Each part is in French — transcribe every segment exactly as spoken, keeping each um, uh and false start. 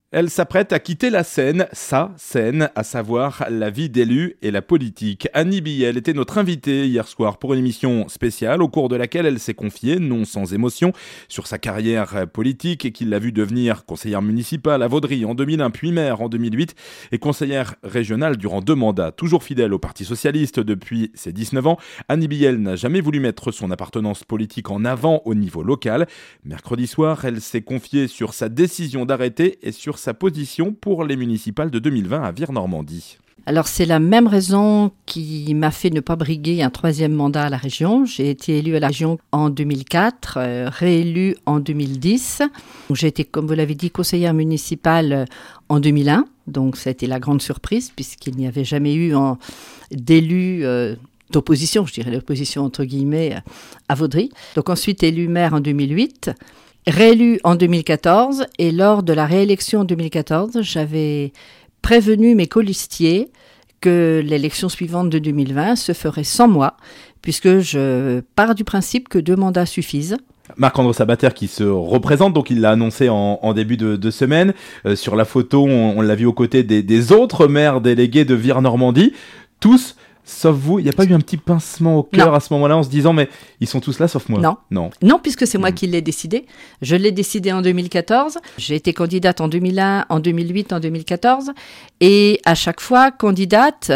Elle s'apprête à quitter la scène, sa scène, à savoir la vie d'élu et la politique. Annie Billel était notre invitée hier soir pour une émission spéciale au cours de laquelle elle s'est confiée, non sans émotion, sur sa carrière politique et qui l'a vue devenir conseillère municipale à Vaudry en deux mille un, puis maire en deux mille huit et conseillère régionale durant deux mandats. Toujours fidèle au Parti socialiste depuis ses dix-neuf ans, Annie Billel n'a jamais voulu mettre son appartenance politique en avant au niveau local. Mercredi soir, elle s'est confiée sur sa décision d'arrêter et sur sa position pour les municipales de deux mille vingt à Vire-Normandie. Alors c'est la même raison qui m'a fait ne pas briguer un troisième mandat à la région. J'ai été élue à la région en deux mille quatre, euh, réélue en deux mille dix. J'ai été, comme vous l'avez dit, conseillère municipale en deux mille un. Donc ça a été la grande surprise puisqu'il n'y avait jamais eu en, d'élu euh, d'opposition, je dirais l'opposition entre guillemets, à Vaudry. Donc ensuite élue maire en deux mille huit. Réélue en deux mille quatorze et lors de la réélection en deux mille quatorze, j'avais prévenu mes colistiers que l'élection suivante de deux mille vingt se ferait sans moi, puisque je pars du principe que deux mandats suffisent. Marc-André Sabater qui se représente, donc il l'a annoncé en, en début de, de semaine. Euh, sur la photo, on, on l'a vu aux côtés des, des autres maires délégués de Vire-Normandie, tous. Sauf vous, il n'y a pas eu un petit pincement au cœur non. à ce moment-là en se disant mais ils sont tous là sauf moi? Non, non, non puisque c'est moi mmh. qui l'ai décidé. Je l'ai décidé en deux mille quatorze. J'ai été candidate en deux mille un, en deux mille huit, en deux mille quatorze. Et à chaque fois, candidate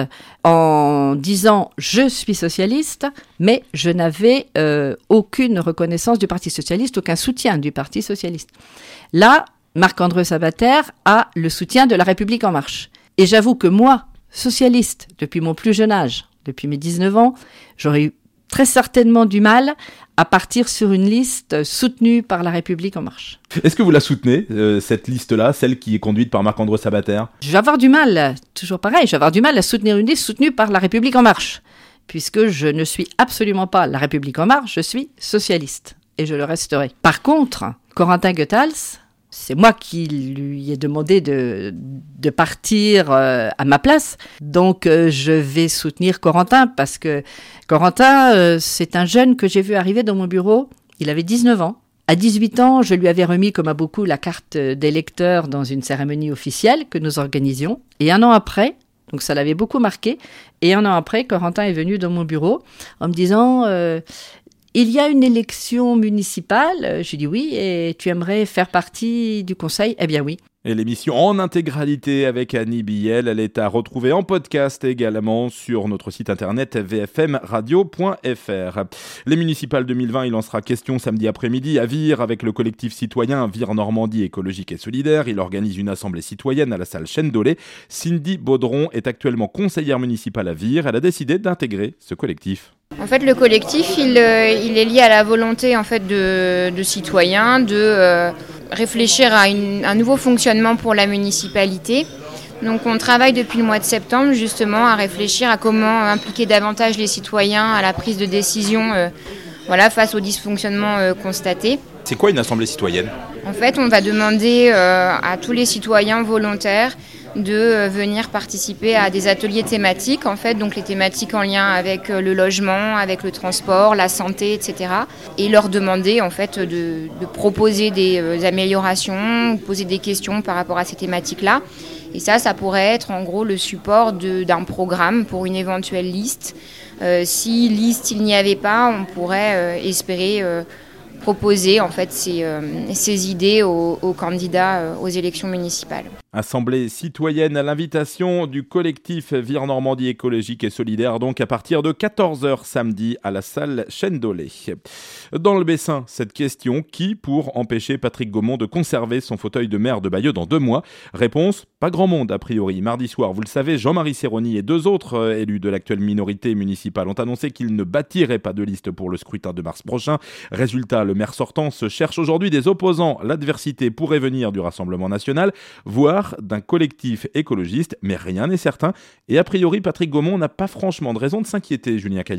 en disant je suis socialiste, mais je n'avais euh, aucune reconnaissance du Parti socialiste, aucun soutien du Parti socialiste. Là, Marc-André Sabater a le soutien de La République En Marche. Et j'avoue que moi, socialiste, depuis mon plus jeune âge, depuis mes dix-neuf ans, j'aurais eu très certainement du mal à partir sur une liste soutenue par La République En Marche. Est-ce que vous la soutenez, euh, cette liste-là, celle qui est conduite par Marc-André Sabater? Je vais avoir du mal, toujours pareil, je vais avoir du mal à soutenir une liste soutenue par La République En Marche, puisque je ne suis absolument pas La République En Marche, je suis socialiste, et je le resterai. Par contre, Corentin Goethals, c'est moi qui lui ai demandé de, de partir euh, à ma place. Donc, euh, je vais soutenir Corentin parce que Corentin, euh, c'est un jeune que j'ai vu arriver dans mon bureau. Il avait dix-neuf ans. À dix-huit ans, je lui avais remis, comme à beaucoup, la carte d'électeur dans une cérémonie officielle que nous organisions. Et un an après, donc ça l'avait beaucoup marqué, et un an après, Corentin est venu dans mon bureau en me disant... Euh, Il y a une élection municipale, j'ai dit oui, et tu aimerais faire partie du conseil? Eh bien oui. Et l'émission en intégralité avec Annie Billel, elle est à retrouver en podcast également sur notre site internet v f m radio point f r. Les municipales deux mille vingt, il en sera question samedi après-midi à Vire avec le collectif citoyen Vire-Normandie écologique et solidaire. Il organise une assemblée citoyenne à la salle Chêne-Dolé. Cindy Baudron est actuellement conseillère municipale à Vire. Elle a décidé d'intégrer ce collectif. En fait, le collectif, il, euh, il est lié à la volonté en fait, de, de citoyens de euh, réfléchir à une, un nouveau fonctionnement pour la municipalité. Donc, on travaille depuis le mois de septembre justement à réfléchir à comment impliquer davantage les citoyens à la prise de décision euh, voilà, face aux dysfonctionnements euh, constatés. C'est quoi une assemblée citoyenne ? En fait, on va demander euh, à tous les citoyens volontaires de euh, venir participer à des ateliers thématiques, en fait, donc les thématiques en lien avec euh, le logement, avec le transport, la santé, et cetera. Et leur demander en fait de, de proposer des euh, améliorations, poser des questions par rapport à ces thématiques-là. Et ça, ça pourrait être en gros le support de, d'un programme pour une éventuelle liste. Euh, si liste il n'y avait pas, on pourrait euh, espérer euh, proposer en fait ces, euh, ces idées aux, aux candidats euh, aux élections municipales. Assemblée citoyenne à l'invitation du collectif Vire-Normandie écologique et solidaire, donc à partir de quatorze heures samedi à la salle Chêne-Dolé. Dans le Bessin, cette question, qui pour empêcher Patrick Gaumont de conserver son fauteuil de maire de Bayeux dans deux mois? Réponse, pas grand monde a priori. Mardi soir, vous le savez, Jean-Marie Serroni et deux autres euh, élus de l'actuelle minorité municipale ont annoncé qu'ils ne bâtiraient pas de liste pour le scrutin de mars prochain. Résultat, le maire sortant se cherche aujourd'hui des opposants. L'adversité pourrait venir du Rassemblement national, voire d'un collectif écologiste, mais rien n'est certain. Et a priori, Patrick Gaumont n'a pas franchement de raison de s'inquiéter, Julien Caillard.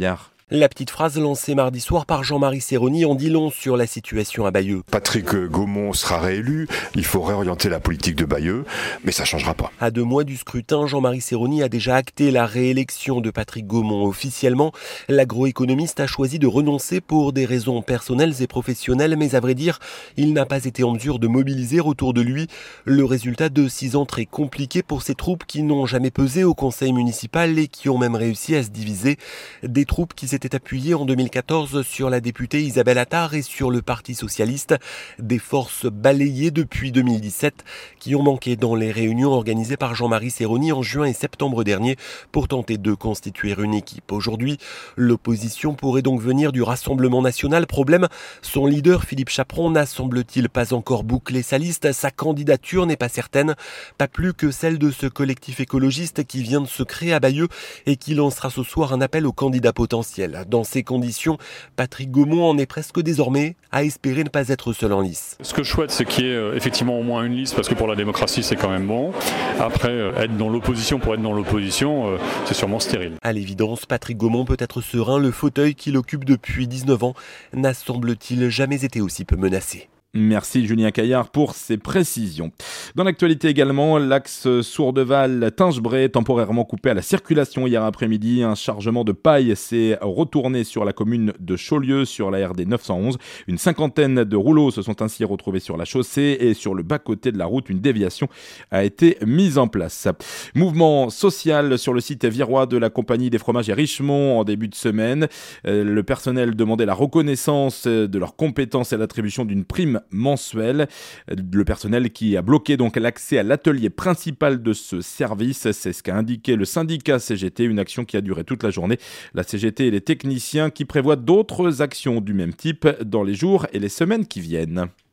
La petite phrase lancée mardi soir par Jean-Marie Serroni en dit long sur la situation à Bayeux. Patrick Gaumont sera réélu, il faut réorienter la politique de Bayeux, mais ça ne changera pas. À deux mois du scrutin, Jean-Marie Serroni a déjà acté la réélection de Patrick Gaumont. Officiellement, l'agroéconomiste a choisi de renoncer pour des raisons personnelles et professionnelles, mais à vrai dire, il n'a pas été en mesure de mobiliser autour de lui le résultat de six ans très compliqués pour ces troupes qui n'ont jamais pesé au conseil municipal et qui ont même réussi à se diviser. Des troupes qui s'étaient appuyées en deux mille quatorze sur la députée Isabelle Attard et sur le Parti socialiste. Des forces balayées depuis deux mille dix-sept qui ont manqué dans les réunions organisées par Jean-Marie Serroni en juin et septembre dernier pour tenter de constituer une équipe. Aujourd'hui, l'opposition pourrait donc venir du Rassemblement national. Problème, son leader Philippe Chaperon n'a semble-t-il pas encore bouclé sa liste. Sa candidature n'est pas certaine, pas plus que celle de ce collectif écologiste qui vient de se créer à Bayeux et qui lancera ce soir un appel aux candidats potentiels. Dans ces conditions, Patrick Gaumont en est presque désormais à espérer ne pas être seul en lice. Ce que je souhaite, c'est qu'il y ait euh, effectivement au moins une liste, parce que pour la démocratie, c'est quand même bon. Après, euh, être dans l'opposition pour être dans l'opposition, euh, c'est sûrement stérile. À l'évidence, Patrick Gaumont peut être serein. Le fauteuil qu'il occupe depuis dix-neuf ans n'a, semble-t-il, jamais été aussi peu menacé. Merci Julien Caillard pour ces précisions. Dans l'actualité également, l'axe Sourdeval-Tingebray temporairement coupé à la circulation hier après-midi. Un chargement de paille s'est retourné sur la commune de Chaulieu sur la R D neuf cent onze. Une cinquantaine de rouleaux se sont ainsi retrouvés sur la chaussée et sur le bas-côté de la route, une déviation a été mise en place. Mouvement social sur le site virois de la compagnie des fromages et Richemont en début de semaine. Le personnel demandait la reconnaissance de leurs compétences et l'attribution d'une prime mensuel. Le personnel qui a bloqué donc l'accès à l'atelier principal de ce service, c'est ce qu'a indiqué le syndicat C G T, une action qui a duré toute la journée. La C G T et les techniciens qui prévoient d'autres actions du même type dans les jours et les semaines qui viennent.